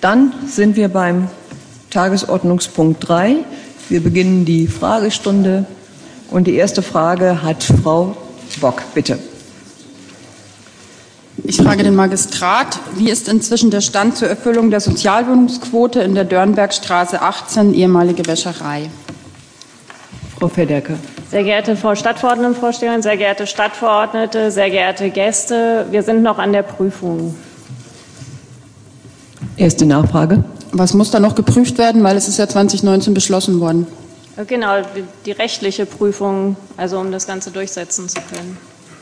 Dann sind wir beim Tagesordnungspunkt 3. Wir beginnen die Fragestunde und die erste Frage hat Frau Bock, bitte. Ich frage den Magistrat, wie ist inzwischen der Stand zur Erfüllung der Sozialwohnungsquote in der Dörnbergstraße 18, ehemalige Wäscherei? Frau Fedderke. Sehr geehrte Frau Stadtverordnetenvorsteherin, sehr geehrte Stadtverordnete, sehr geehrte Gäste, wir sind noch an der Prüfung. Erste Nachfrage. Was muss da noch geprüft werden, weil es ist ja 2019 beschlossen worden? Genau, die rechtliche Prüfung, also um das Ganze durchsetzen zu können.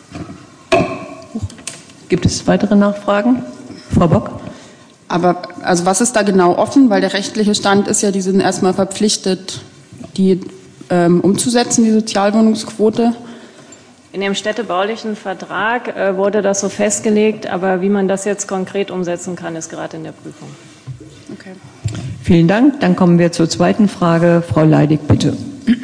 Gibt es weitere Nachfragen? Frau Bock? Aber also was ist da genau offen? Weil der rechtliche Stand ist ja, die sind erstmal verpflichtet, die umzusetzen, die Sozialwohnungsquote. In dem städtebaulichen Vertrag wurde das so festgelegt, aber wie man das jetzt konkret umsetzen kann, ist gerade in der Prüfung. Okay. Vielen Dank. Dann kommen wir zur zweiten Frage. Frau Leidig, bitte.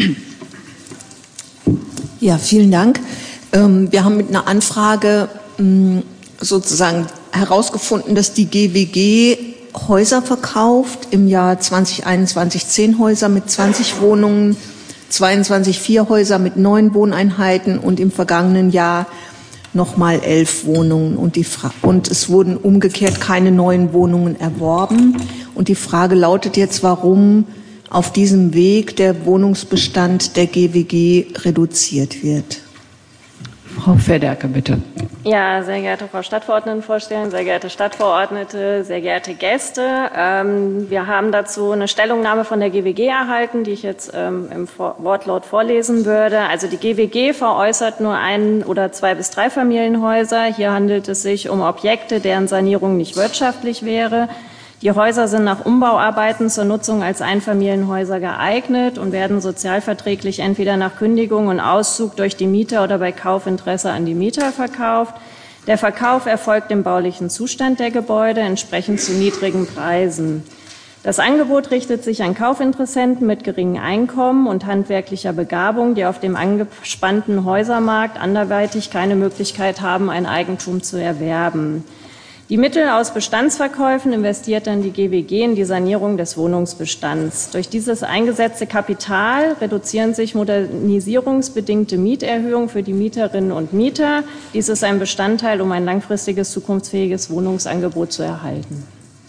Ja, vielen Dank. Wir haben mit einer Anfrage sozusagen herausgefunden, dass die GWG Häuser verkauft, im Jahr 2021 10 Häuser mit 20 Wohnungen, 22 4 mit 9 Wohneinheiten und im vergangenen Jahr nochmal 11 Wohnungen. Und es wurden umgekehrt keine neuen Wohnungen erworben. Und die Frage lautet jetzt, warum auf diesem Weg der Wohnungsbestand der GWG reduziert wird. Frau Fedderke, bitte. Ja, sehr geehrte Frau Stadtverordnetenvorsteherin, sehr geehrte Stadtverordnete, sehr geehrte Gäste. Wir haben dazu eine Stellungnahme von der GWG erhalten, die ich jetzt im Wortlaut vorlesen würde. Also die GWG veräußert nur 1 oder 2 bis 3 Familienhäuser. Hier handelt es sich um Objekte, deren Sanierung nicht wirtschaftlich wäre. Die Häuser sind nach Umbauarbeiten zur Nutzung als Einfamilienhäuser geeignet und werden sozialverträglich entweder nach Kündigung und Auszug durch die Mieter oder bei Kaufinteresse an die Mieter verkauft. Der Verkauf erfolgt im baulichen Zustand der Gebäude entsprechend zu niedrigen Preisen. Das Angebot richtet sich an Kaufinteressenten mit geringem Einkommen und handwerklicher Begabung, die auf dem angespannten Häusermarkt anderweitig keine Möglichkeit haben, ein Eigentum zu erwerben. Die Mittel aus Bestandsverkäufen investiert dann die GWG in die Sanierung des Wohnungsbestands. Durch dieses eingesetzte Kapital reduzieren sich modernisierungsbedingte Mieterhöhungen für die Mieterinnen und Mieter. Dies ist ein Bestandteil, um ein langfristiges, zukunftsfähiges Wohnungsangebot zu erhalten.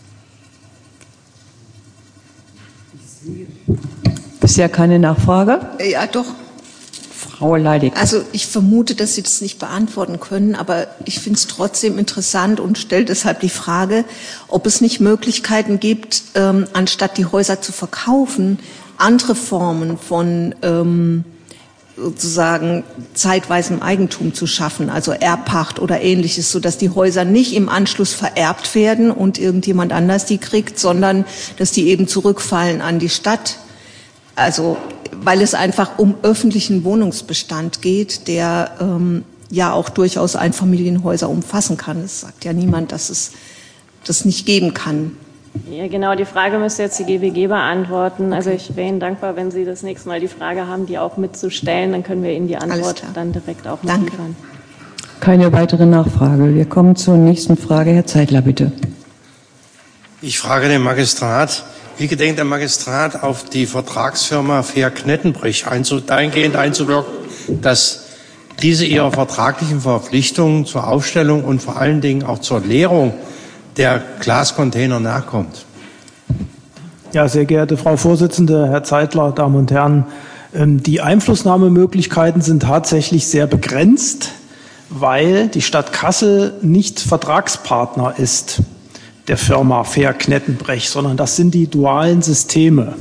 Bisher keine Nachfrage? Ja, doch. Frau Leidig. Also ich vermute, dass Sie das nicht beantworten können, aber ich finde es trotzdem interessant und stelle deshalb die Frage, ob es nicht Möglichkeiten gibt, anstatt die Häuser zu verkaufen, andere Formen von sozusagen zeitweisem Eigentum zu schaffen, also Erbpacht oder Ähnliches, sodass die Häuser nicht im Anschluss vererbt werden und irgendjemand anders die kriegt, sondern dass die eben zurückfallen an die Stadt. Also weil es einfach um öffentlichen Wohnungsbestand geht, der ja auch durchaus Einfamilienhäuser umfassen kann. Es sagt ja niemand, dass es das nicht geben kann. Ja, genau, die Frage müsste jetzt die GWG beantworten. Okay. Also ich wäre Ihnen dankbar, wenn Sie das nächste Mal die Frage haben, die auch mitzustellen, dann können wir Ihnen die Antwort dann direkt auch liefern. Keine weitere Nachfrage. Wir kommen zur nächsten Frage. Herr Zeitler, bitte. Ich frage den Magistrat. Wie gedenkt der Magistrat auf die Vertragsfirma Fehr-Knettenbrech dahingehend einzuwirken, dass diese ihrer vertraglichen Verpflichtungen zur Aufstellung und vor allen Dingen auch zur Leerung der Glascontainer nachkommt? Ja, sehr geehrte Frau Vorsitzende, Herr Zeitler, Damen und Herren, die Einflussnahmemöglichkeiten sind tatsächlich sehr begrenzt, weil die Stadt Kassel nicht Vertragspartner ist der Firma Fehr-Knettenbrech, sondern das sind die dualen Systeme.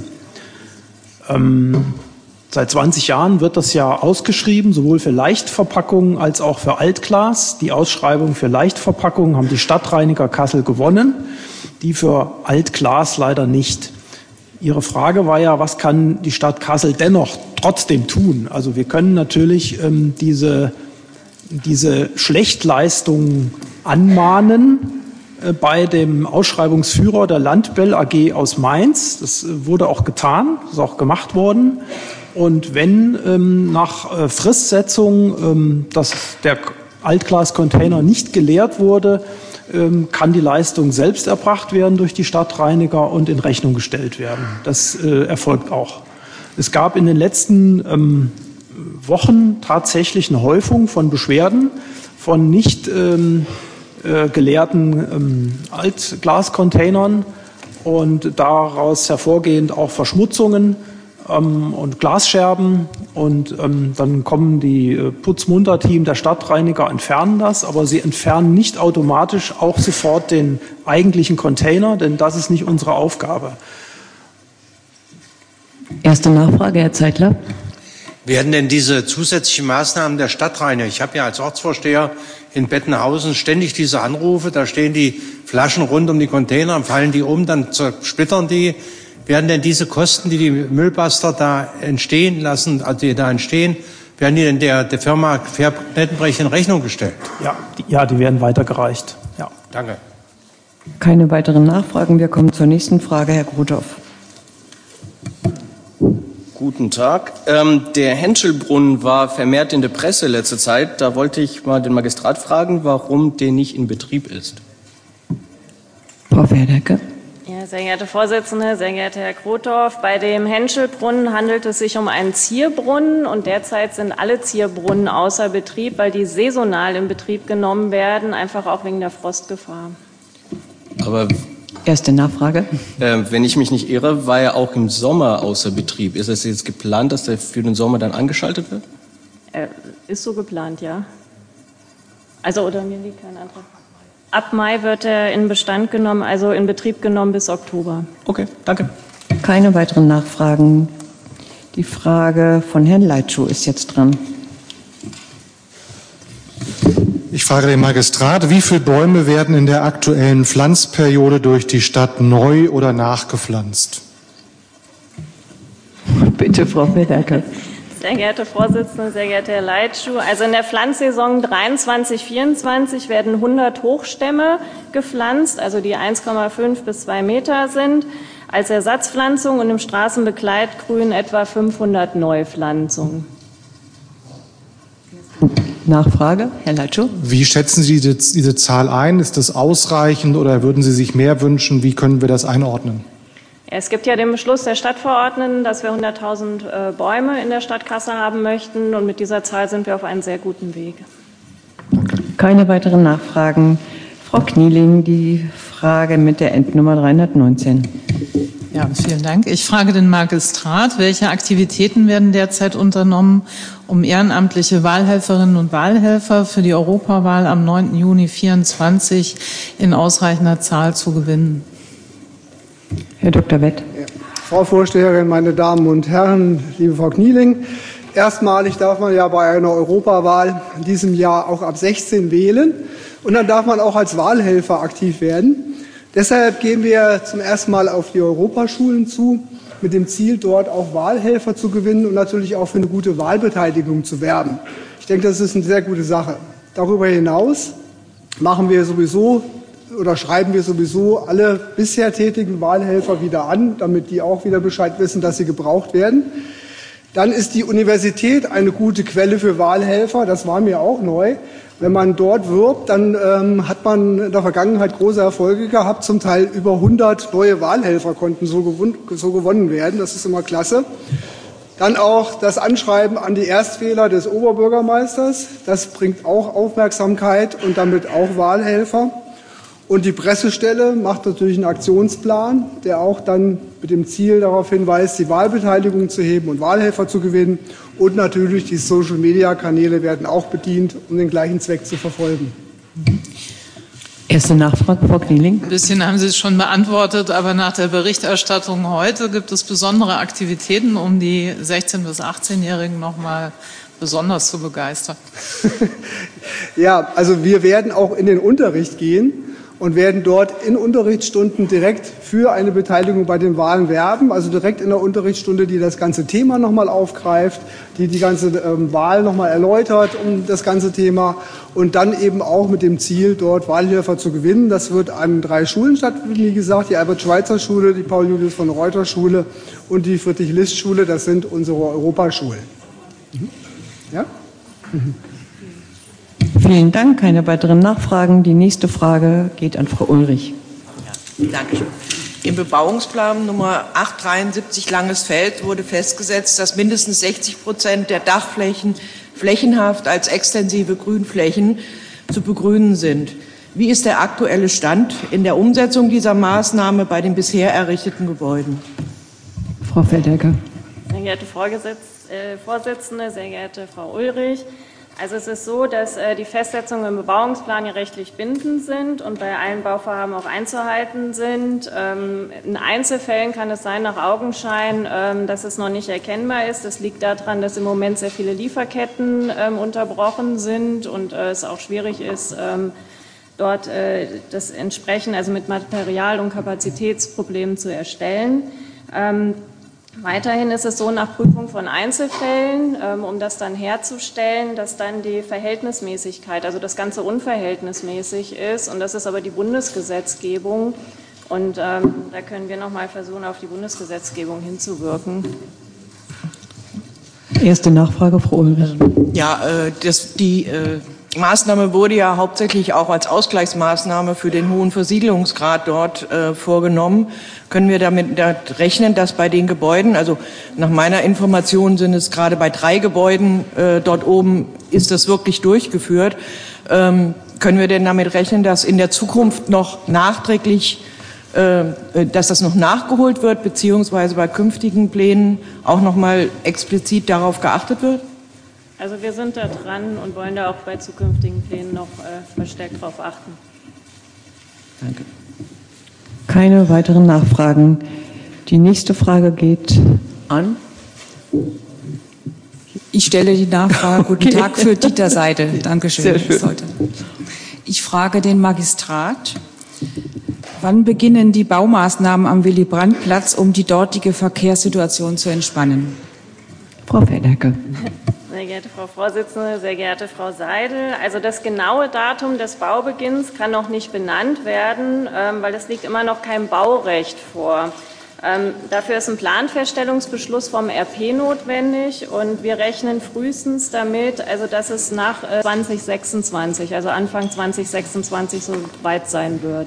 Seit 20 Jahren wird das ja ausgeschrieben, sowohl für Leichtverpackungen als auch für Altglas. Die Ausschreibung für Leichtverpackungen haben die Stadtreiniger Kassel gewonnen, die für Altglas leider nicht. Ihre Frage war ja, was kann die Stadt Kassel dennoch trotzdem tun? Also wir können natürlich diese Schlechtleistungen anmahnen bei dem Ausschreibungsführer der Landbell AG aus Mainz. Das wurde auch getan, das ist auch gemacht worden. Und wenn nach Fristsetzung der Altglascontainer nicht geleert wurde, kann die Leistung selbst erbracht werden durch die Stadtreiniger und in Rechnung gestellt werden. Das erfolgt auch. Es gab in den letzten Wochen tatsächlich eine Häufung von Beschwerden von nicht geleerten Altglascontainern und daraus hervorgehend auch Verschmutzungen und Glasscherben. Und dann kommen die Putzmunterteam der Stadtreiniger, entfernen das, aber sie entfernen nicht automatisch auch sofort den eigentlichen Container, denn das ist nicht unsere Aufgabe. Erste Nachfrage, Herr Zeitler. Werden denn diese zusätzlichen Maßnahmen der Stadtreiniger, ich habe ja als Ortsvorsteher in Bettenhausen ständig diese Anrufe, da stehen die Flaschen rund um die Container, fallen die um, dann zersplittern die. Werden denn diese Kosten, die die Müllbuster da entstehen lassen, also die da entstehen, werden die denn der Firma Fair-Knettenbrech in Rechnung gestellt? Ja, die werden weitergereicht. Ja. Danke. Keine weiteren Nachfragen. Wir kommen zur nächsten Frage, Herr Grothoff. Guten Tag. Der Henschelbrunnen war vermehrt in der Presse letzte Zeit. Da wollte ich mal den Magistrat fragen, warum der nicht in Betrieb ist. Frau Ferdecke. Ja, sehr geehrte Vorsitzende, sehr geehrter Herr Grothoff, bei dem Henschelbrunnen handelt es sich um einen Zierbrunnen und derzeit sind alle Zierbrunnen außer Betrieb, weil die saisonal in Betrieb genommen werden, einfach auch wegen der Frostgefahr. Aber erste Nachfrage. Wenn ich mich nicht irre, war er auch im Sommer außer Betrieb. Ist es jetzt geplant, dass der für den Sommer dann angeschaltet wird? Ist so geplant, ja. Also, oder mir liegt kein Antrag. Ab Mai wird er in Bestand genommen, also in Betrieb genommen bis Oktober. Okay, danke. Keine weiteren Nachfragen. Die Frage von Herrn Leitschuh ist jetzt dran. Ich frage den Magistrat, wie viele Bäume werden in der aktuellen Pflanzperiode durch die Stadt neu oder nachgepflanzt? Bitte, Frau Federke. Sehr geehrte Vorsitzende, sehr geehrter Herr Leitschuh, also in der Pflanzsaison 23/24 werden 100 Hochstämme gepflanzt, also die 1,5 bis 2 Meter sind, als Ersatzpflanzung und im Straßenbegleitgrün etwa 500 Neupflanzungen. Nachfrage, Herr Leitschuh. Wie schätzen Sie diese Zahl ein? Ist das ausreichend oder würden Sie sich mehr wünschen? Wie können wir das einordnen? Es gibt ja den Beschluss der Stadtverordneten, dass wir 100.000 Bäume in der Stadtkasse haben möchten. Und mit dieser Zahl sind wir auf einem sehr guten Weg. Keine weiteren Nachfragen. Frau Knieling, die Frage mit der Endnummer 319. Ja, vielen Dank. Ich frage den Magistrat, welche Aktivitäten werden derzeit unternommen, um ehrenamtliche Wahlhelferinnen und Wahlhelfer für die Europawahl am 9. Juni 2024 in ausreichender Zahl zu gewinnen? Herr Dr. Wett. Ja. Frau Vorsteherin, meine Damen und Herren, liebe Frau Knieling, erstmalig darf man ja bei einer Europawahl in diesem Jahr auch ab 16 wählen und dann darf man auch als Wahlhelfer aktiv werden. Deshalb gehen wir zum ersten Mal auf die Europaschulen zu, mit dem Ziel, dort auch Wahlhelfer zu gewinnen und natürlich auch für eine gute Wahlbeteiligung zu werben. Ich denke, das ist eine sehr gute Sache. Darüber hinaus machen wir sowieso oder schreiben wir sowieso alle bisher tätigen Wahlhelfer wieder an, damit die auch wieder Bescheid wissen, dass sie gebraucht werden. Dann ist die Universität eine gute Quelle für Wahlhelfer. Das war mir auch neu. Wenn man dort wirbt, dann hat man in der Vergangenheit große Erfolge gehabt. Zum Teil über 100 neue Wahlhelfer konnten so gewonnen werden. Das ist immer klasse. Dann auch das Anschreiben an die Erstwähler des Oberbürgermeisters. Das bringt auch Aufmerksamkeit und damit auch Wahlhelfer. Und die Pressestelle macht natürlich einen Aktionsplan, der auch dann mit dem Ziel darauf hinweist, die Wahlbeteiligung zu heben und Wahlhelfer zu gewinnen. Und natürlich die Social-Media-Kanäle werden auch bedient, um den gleichen Zweck zu verfolgen. Erste Nachfrage, Frau Knieling. Ein bisschen haben Sie es schon beantwortet, aber nach der Berichterstattung heute gibt es besondere Aktivitäten, um die 16- bis 18-Jährigen noch mal besonders zu begeistern. Ja, also wir werden auch in den Unterricht gehen und werden dort in Unterrichtsstunden direkt für eine Beteiligung bei den Wahlen werben, also direkt in der Unterrichtsstunde, die das ganze Thema nochmal aufgreift, die ganze Wahl nochmal erläutert um das ganze Thema und dann eben auch mit dem Ziel, dort Wahlhelfer zu gewinnen. Das wird an 3 Schulen stattfinden, wie gesagt, die Albert-Schweitzer-Schule, die Paul-Julius-von-Reuter-Schule und die Friedrich-List-Schule, das sind unsere Europaschulen. Ja? Vielen Dank. Keine weiteren Nachfragen. Die nächste Frage geht an Frau Ulrich. Ja, Dankeschön. Im Bebauungsplan Nummer 873 Langesfeld wurde festgesetzt, dass mindestens 60% der Dachflächen flächenhaft als extensive Grünflächen zu begrünen sind. Wie ist der aktuelle Stand in der Umsetzung dieser Maßnahme bei den bisher errichteten Gebäuden? Frau Feldecker. Sehr geehrte Vorsitzende, sehr geehrte Frau Ulrich. Also es ist so, dass die Festsetzungen im Bebauungsplan ja rechtlich bindend sind und bei allen Bauvorhaben auch einzuhalten sind. In Einzelfällen kann es sein, nach Augenschein, dass es noch nicht erkennbar ist. Das liegt daran, dass im Moment sehr viele Lieferketten unterbrochen sind und es auch schwierig ist, dort das entsprechend, also mit Material- und Kapazitätsproblemen zu erstellen. Weiterhin ist es so, nach Prüfung von Einzelfällen, um das dann herzustellen, dass dann die Verhältnismäßigkeit, also das Ganze unverhältnismäßig ist. Und das ist aber die Bundesgesetzgebung. Und da können wir noch mal versuchen, auf die Bundesgesetzgebung hinzuwirken. Erste Nachfrage, Frau Ulrich. Ja, die Maßnahme wurde ja hauptsächlich auch als Ausgleichsmaßnahme für den hohen Versiegelungsgrad dort vorgenommen. Können wir damit rechnen, dass bei den Gebäuden, also nach meiner Information sind es gerade bei 3 Gebäuden dort oben, ist das wirklich durchgeführt. Können wir denn damit rechnen, dass in der Zukunft noch nachträglich, dass das noch nachgeholt wird, beziehungsweise bei künftigen Plänen auch noch mal explizit darauf geachtet wird? Also wir sind da dran und wollen da auch bei zukünftigen Plänen noch verstärkt darauf achten. Danke. Keine weiteren Nachfragen. Die nächste Frage geht an. Ich stelle die Nachfrage. Guten Okay. Tag für Dieter Seidel. Dankeschön. Sehr schön. Ich frage den Magistrat. Wann beginnen die Baumaßnahmen am Willy-Brandt-Platz, um die dortige Verkehrssituation zu entspannen? Frau Feldecker. Sehr geehrte Frau Vorsitzende, sehr geehrte Frau Seidel. Also das genaue Datum des Baubeginns kann noch nicht benannt werden, weil es liegt immer noch kein Baurecht vor. Dafür ist ein Planfeststellungsbeschluss vom RP notwendig und wir rechnen frühestens damit, also dass es nach 2026, also Anfang 2026 so weit sein wird.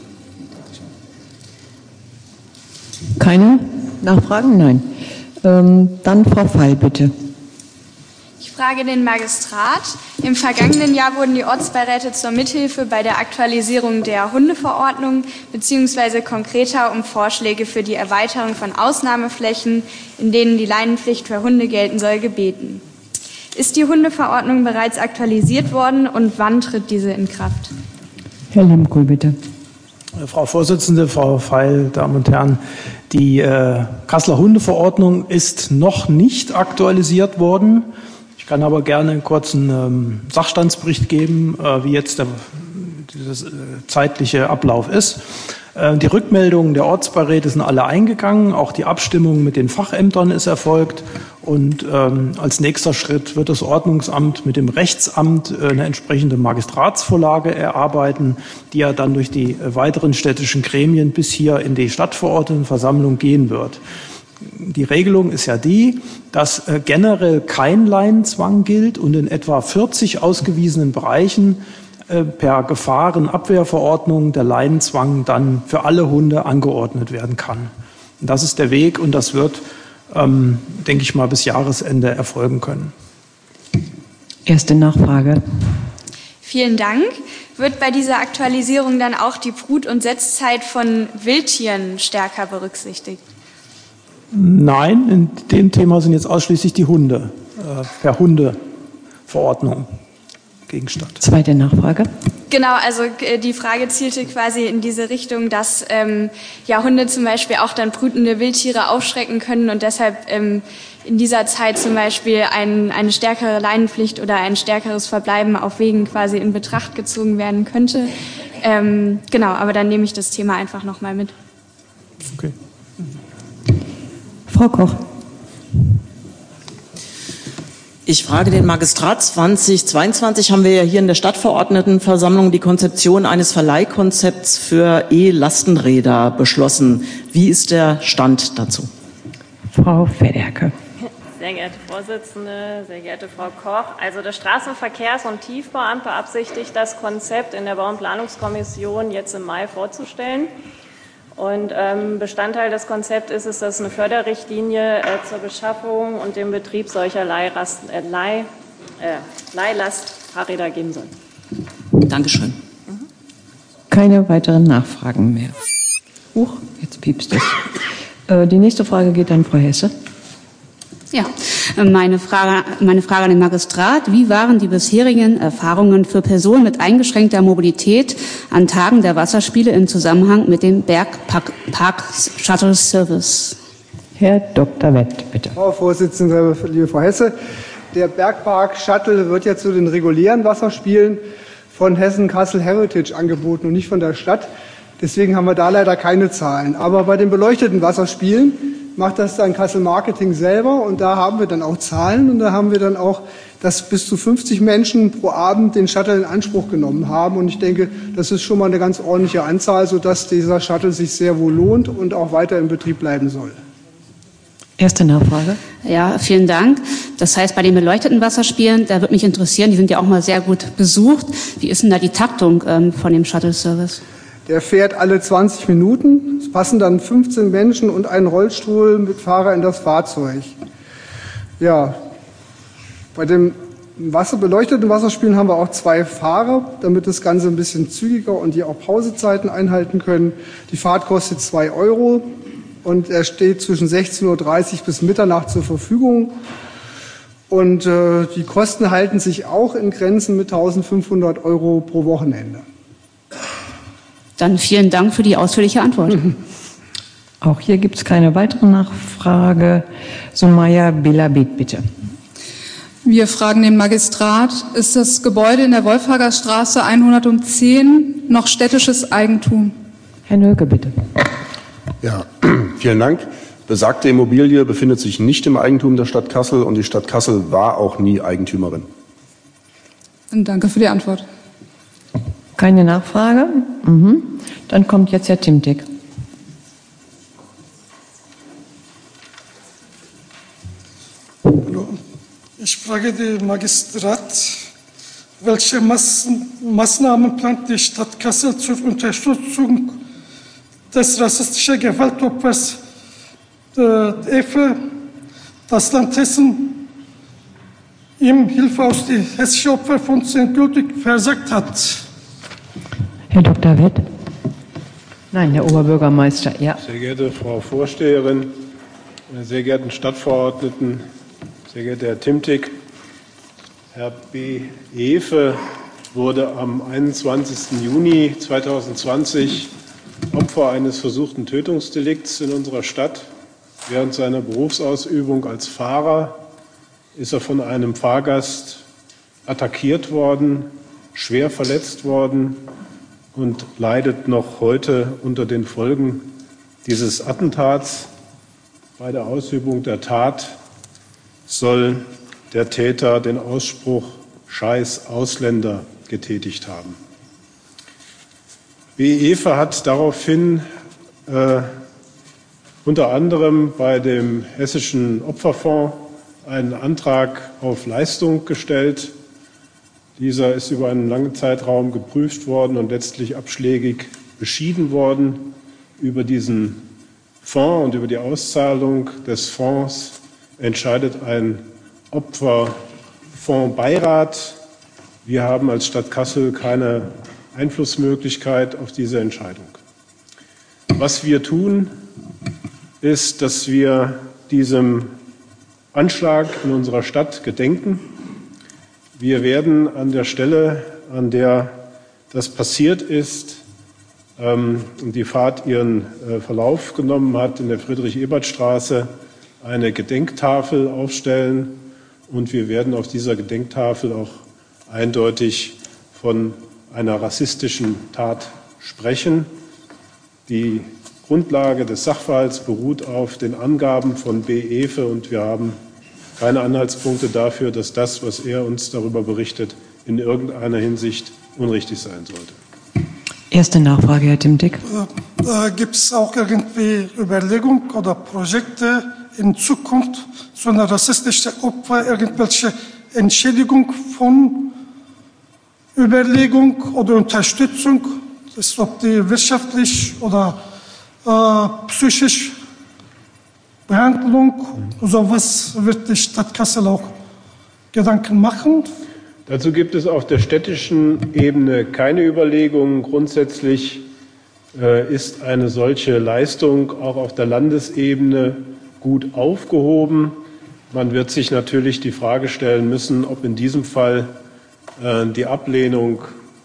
Keine Nachfragen? Nein. Dann Frau Feil, bitte. Ich frage den Magistrat. Im vergangenen Jahr wurden die Ortsbeiräte zur Mithilfe bei der Aktualisierung der Hundeverordnung bzw. konkreter um Vorschläge für die Erweiterung von Ausnahmeflächen, in denen die Leinenpflicht für Hunde gelten soll, gebeten. Ist die Hundeverordnung bereits aktualisiert worden und wann tritt diese in Kraft? Herr Lemkohl, bitte. Frau Vorsitzende, Frau Feil, Damen und Herren, die Kasseler Hundeverordnung ist noch nicht aktualisiert worden. Ich kann aber gerne einen kurzen Sachstandsbericht geben, wie jetzt der zeitliche Ablauf ist. Die Rückmeldungen der Ortsbeiräte sind alle eingegangen, auch die Abstimmung mit den Fachämtern ist erfolgt und als nächster Schritt wird das Ordnungsamt mit dem Rechtsamt eine entsprechende Magistratsvorlage erarbeiten, die ja dann durch die weiteren städtischen Gremien bis hier in die Stadtverordnetenversammlung gehen wird. Die Regelung ist ja die, dass generell kein Leinenzwang gilt und in etwa 40 ausgewiesenen Bereichen per Gefahrenabwehrverordnung der Leinenzwang dann für alle Hunde angeordnet werden kann. Und das ist der Weg und das wird, denke ich mal, bis Jahresende erfolgen können. Erste Nachfrage. Vielen Dank. Wird bei dieser Aktualisierung dann auch die Brut- und Setzzeit von Wildtieren stärker berücksichtigt? Nein, in dem Thema sind jetzt ausschließlich die Hunde, per Hundeverordnung Gegenstand. Zweite Nachfrage. Genau, also die Frage zielte quasi in diese Richtung, dass ja Hunde zum Beispiel auch dann brütende Wildtiere aufschrecken können und deshalb in dieser Zeit zum Beispiel eine stärkere Leinenpflicht oder ein stärkeres Verbleiben auf Wegen quasi in Betracht gezogen werden könnte. Genau, aber dann nehme ich das Thema einfach nochmal mit. Okay. Frau Koch. Ich frage den Magistrat. 2022 haben wir ja hier in der Stadtverordnetenversammlung die Konzeption eines Verleihkonzepts für E-Lastenräder beschlossen. Wie ist der Stand dazu? Frau Federke. Sehr geehrte Vorsitzende, sehr geehrte Frau Koch, also das Straßenverkehrs- und Tiefbauamt beabsichtigt, das Konzept in der Bau- und Planungskommission jetzt im Mai vorzustellen. Und Bestandteil des Konzepts ist es, dass eine Förderrichtlinie zur Beschaffung und dem Betrieb solcher Leihlastfahrräder geben soll. Dankeschön. Keine weiteren Nachfragen mehr. Huch, jetzt piepst es. Die nächste Frage geht an Frau Hesse. Ja, meine Frage an den Magistrat. Wie waren die bisherigen Erfahrungen für Personen mit eingeschränkter Mobilität an Tagen der Wasserspiele im Zusammenhang mit dem Bergpark-Shuttle-Service? Herr Dr. Wett, bitte. Frau Vorsitzende, liebe Frau Hesse, der Bergpark-Shuttle wird ja zu den regulären Wasserspielen von Hessen Castle Heritage angeboten und nicht von der Stadt. Deswegen haben wir da leider keine Zahlen. Aber bei den beleuchteten Wasserspielen macht das dann Kassel Marketing selber und da haben wir dann auch Zahlen und da haben wir dann auch, dass bis zu 50 Menschen pro Abend den Shuttle in Anspruch genommen haben und ich denke, das ist schon mal eine ganz ordentliche Anzahl, sodass dieser Shuttle sich sehr wohl lohnt und auch weiter in Betrieb bleiben soll. Erste Nachfrage. Ja, vielen Dank. Das heißt, bei den beleuchteten Wasserspielen, da würde mich interessieren, die sind ja auch mal sehr gut besucht. Wie ist denn da die Taktung von dem Shuttle-Service? Der fährt alle 20 Minuten. Es passen dann 15 Menschen und ein Rollstuhl mit Fahrer in das Fahrzeug. Ja, bei dem beleuchteten Wasserspielen haben wir auch 2 Fahrer, damit das Ganze ein bisschen zügiger und die auch Pausezeiten einhalten können. Die Fahrt kostet 2 € und er steht zwischen 16:30 Uhr bis Mitternacht zur Verfügung. Und die Kosten halten sich auch in Grenzen mit 1.500 € pro Wochenende. Dann vielen Dank für die ausführliche Antwort. Auch hier gibt es keine weitere Nachfrage. Sumaya Belabit, bitte. Wir fragen den Magistrat, ist das Gebäude in der Wolfhager Straße 110 noch städtisches Eigentum? Herr Nölke, bitte. Ja, vielen Dank. Besagte Immobilie befindet sich nicht im Eigentum der Stadt Kassel und die Stadt Kassel war auch nie Eigentümerin. Danke für die Antwort. Keine Nachfrage? Dann kommt jetzt Herr Timtik. Ich frage den Magistrat, welche Maßnahmen plant die Stadt Kassel zur Unterstützung des rassistischen Gewaltopfers Efe, das Land Hessen ihm Hilfe aus dem hessischen Opferfonds endgültig versagt hat. Herr Dr. Wett? Nein, Herr Oberbürgermeister, ja. Sehr geehrte Frau Vorsteherin, meine sehr geehrten Stadtverordneten, sehr geehrter Herr Timtik, Herr B. Efe wurde am 21. Juni 2020 Opfer eines versuchten Tötungsdelikts in unserer Stadt. Während seiner Berufsausübung als Fahrer ist er von einem Fahrgast attackiert worden, schwer verletzt worden und leidet noch heute unter den Folgen dieses Attentats. Bei der Ausübung der Tat soll der Täter den Ausspruch „Scheiß Ausländer“ getätigt haben. B. Efe hat daraufhin unter anderem bei dem Hessischen Opferfonds einen Antrag auf Leistung gestellt. Dieser ist über einen langen Zeitraum geprüft worden und letztlich abschlägig beschieden worden. Über diesen Fonds und über die Auszahlung des Fonds entscheidet ein Opferfondsbeirat. Wir haben als Stadt Kassel keine Einflussmöglichkeit auf diese Entscheidung. Was wir tun, ist, dass wir diesem Anschlag in unserer Stadt gedenken. Wir werden an der Stelle, an der das passiert ist und die Fahrt ihren Verlauf genommen hat, in der Friedrich-Ebert-Straße, eine Gedenktafel aufstellen. Und wir werden auf dieser Gedenktafel auch eindeutig von einer rassistischen Tat sprechen. Die Grundlage des Sachverhalts beruht auf den Angaben von B. Efe und wir haben keine Anhaltspunkte dafür, dass das, was er uns darüber berichtet, in irgendeiner Hinsicht unrichtig sein sollte. Erste Nachfrage, Herr Timtik. Gibt es auch irgendwie Überlegungen oder Projekte, in Zukunft so eine rassistische Opfer irgendwelche Entschädigung von Überlegung oder Unterstützung, das ist, ob die wirtschaftlich oder psychisch Behandlung, sowas wird die Stadt Kassel auch Gedanken machen? Dazu gibt es auf der städtischen Ebene keine Überlegungen. Grundsätzlich ist eine solche Leistung auch auf der Landesebene gut aufgehoben. Man wird sich natürlich die Frage stellen müssen, ob in diesem Fall die Ablehnung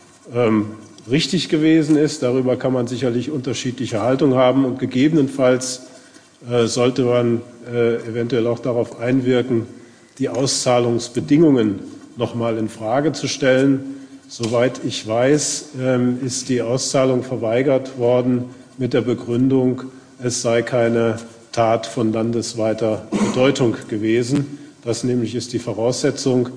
richtig gewesen ist. Darüber kann man sicherlich unterschiedliche Haltung haben und gegebenenfalls sollte man eventuell auch darauf einwirken, die Auszahlungsbedingungen noch mal in Frage zu stellen. Soweit ich weiß, ist die Auszahlung verweigert worden mit der Begründung, es sei keine Tat von landesweiter Bedeutung gewesen. Das nämlich ist die Voraussetzung.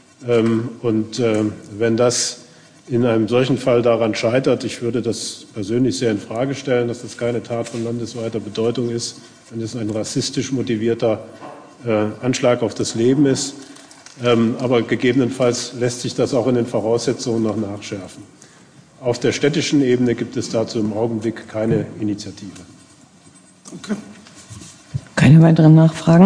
Und wenn das in einem solchen Fall daran scheitert, ich würde das persönlich sehr in Frage stellen, dass das keine Tat von landesweiter Bedeutung ist, wenn es ein rassistisch motivierter Anschlag auf das Leben ist. Aber gegebenenfalls lässt sich das auch in den Voraussetzungen noch nachschärfen. Auf der städtischen Ebene gibt es dazu im Augenblick keine Initiative. Okay. Keine weiteren Nachfragen.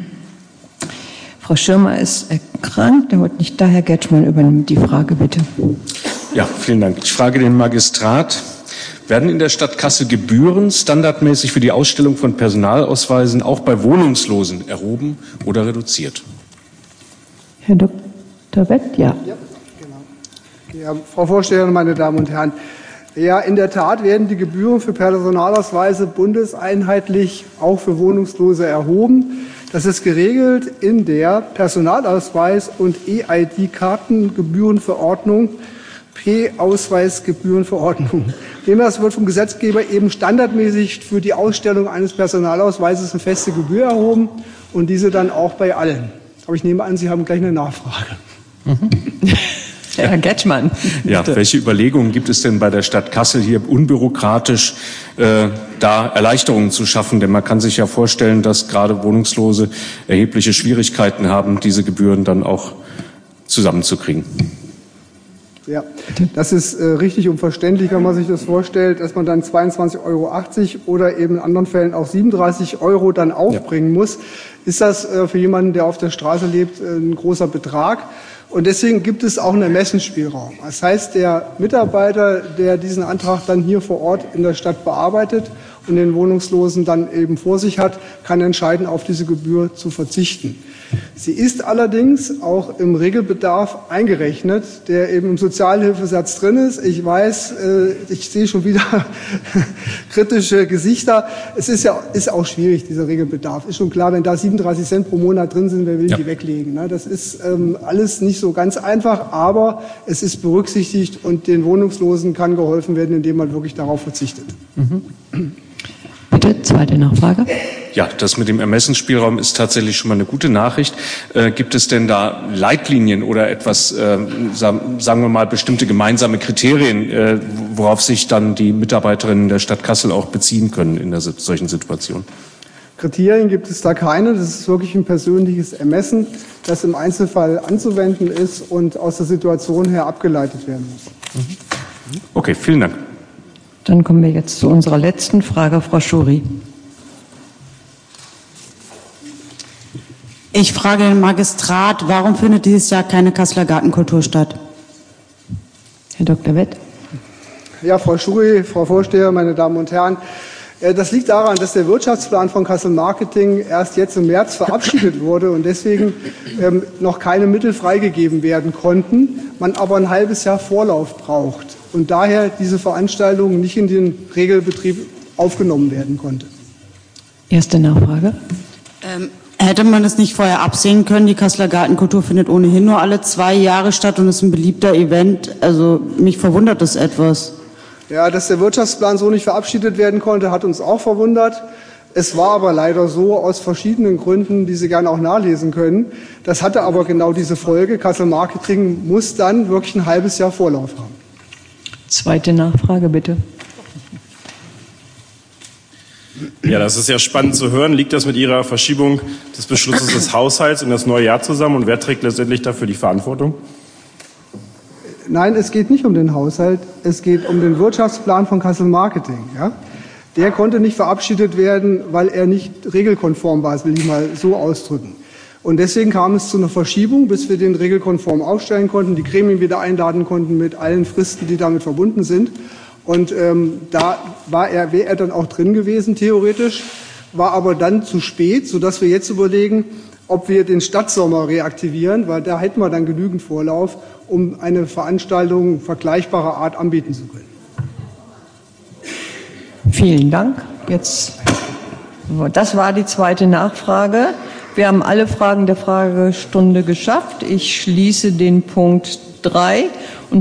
Frau Schirmer ist erkrankt, er wird nicht da. Herr Getschmann übernimmt die Frage, bitte. Ja, vielen Dank. Ich frage den Magistrat. Werden in der Stadt Kassel Gebühren standardmäßig für die Ausstellung von Personalausweisen auch bei Wohnungslosen erhoben oder reduziert? Herr Dr. Wett, ja. Ja, genau. Ja, Frau Vorsteherin, meine Damen und Herren. Ja, in der Tat werden die Gebühren für Personalausweise bundeseinheitlich auch für Wohnungslose erhoben. Das ist geregelt in der Personalausweis- und EID-Kartengebührenverordnung, P-Ausweisgebührenverordnung. Demnach wird vom Gesetzgeber eben standardmäßig für die Ausstellung eines Personalausweises eine feste Gebühr erhoben und diese dann auch bei allen. Aber ich nehme an, Sie haben gleich eine Nachfrage. Herr Getschmann. Ja, welche Überlegungen gibt es denn bei der Stadt Kassel hier unbürokratisch da Erleichterungen zu schaffen? Denn man kann sich ja vorstellen, dass gerade Wohnungslose erhebliche Schwierigkeiten haben, diese Gebühren dann auch zusammenzukriegen. Ja, das ist richtig und verständlich, wenn man sich das vorstellt, dass man dann 22,80 € oder eben in anderen Fällen auch 37 € dann aufbringen muss. Ist das für jemanden, der auf der Straße lebt, ein großer Betrag? Und deswegen gibt es auch einen Ermessensspielraum. Das heißt, der Mitarbeiter, der diesen Antrag dann hier vor Ort in der Stadt bearbeitet und den Wohnungslosen dann eben vor sich hat, kann entscheiden, auf diese Gebühr zu verzichten. Sie ist allerdings auch im Regelbedarf eingerechnet, der eben im Sozialhilfesatz drin ist. Ich weiß, ich sehe schon wieder kritische Gesichter. Es ist auch schwierig, dieser Regelbedarf. Ist schon klar, wenn da 37 Cent pro Monat drin sind, wer will die weglegen? Ne? Das ist alles nicht so ganz einfach, aber es ist berücksichtigt und den Wohnungslosen kann geholfen werden, indem man wirklich darauf verzichtet. Bitte, zweite Nachfrage. Ja, das mit dem Ermessensspielraum ist tatsächlich schon mal eine gute Nachricht. Gibt es denn da Leitlinien oder etwas, sagen wir mal, bestimmte gemeinsame Kriterien, worauf sich dann die Mitarbeiterinnen der Stadt Kassel auch beziehen können in solchen Situationen? Kriterien gibt es da keine. Das ist wirklich ein persönliches Ermessen, das im Einzelfall anzuwenden ist und aus der Situation her abgeleitet werden muss. Okay, vielen Dank. Dann kommen wir jetzt zu unserer letzten Frage, Frau Schuri. Ich frage den Magistrat, warum findet dieses Jahr keine Kasseler Gartenkultur statt? Herr Dr. Wett. Ja, Frau Schuri, Frau Vorsteher, meine Damen und Herren. Das liegt daran, dass der Wirtschaftsplan von Kassel Marketing erst jetzt im März verabschiedet wurde und deswegen noch keine Mittel freigegeben werden konnten, man aber ein halbes Jahr Vorlauf braucht und daher diese Veranstaltung nicht in den Regelbetrieb aufgenommen werden konnte. Erste Nachfrage. Hätte man es nicht vorher absehen können? Die Kasseler Gartenkultur findet ohnehin nur alle 2 Jahre statt und ist ein beliebter Event. Also mich verwundert das etwas. Ja, dass der Wirtschaftsplan so nicht verabschiedet werden konnte, hat uns auch verwundert. Es war aber leider so aus verschiedenen Gründen, die Sie gerne auch nachlesen können. Das hatte aber genau diese Folge. Kassel Marketing muss dann wirklich ein halbes Jahr Vorlauf haben. Zweite Nachfrage, bitte. Ja, das ist ja spannend zu hören. Liegt das mit Ihrer Verschiebung des Beschlusses des Haushalts in das neue Jahr zusammen? Und wer trägt letztendlich dafür die Verantwortung? Nein, es geht nicht um den Haushalt. Es geht um den Wirtschaftsplan von Kassel Marketing. Ja? Der konnte nicht verabschiedet werden, weil er nicht regelkonform war. Das will ich mal so ausdrücken. Und deswegen kam es zu einer Verschiebung, bis wir den regelkonform aufstellen konnten, die Gremien wieder einladen konnten mit allen Fristen, die damit verbunden sind. Und da wäre er dann auch drin gewesen, theoretisch, war aber dann zu spät, sodass wir jetzt überlegen, ob wir den Stadtsommer reaktivieren, weil da hätten wir dann genügend Vorlauf, um eine Veranstaltung vergleichbarer Art anbieten zu können. Vielen Dank. Das war die zweite Nachfrage. Wir haben alle Fragen der Fragestunde geschafft. Ich schließe den Punkt 3 und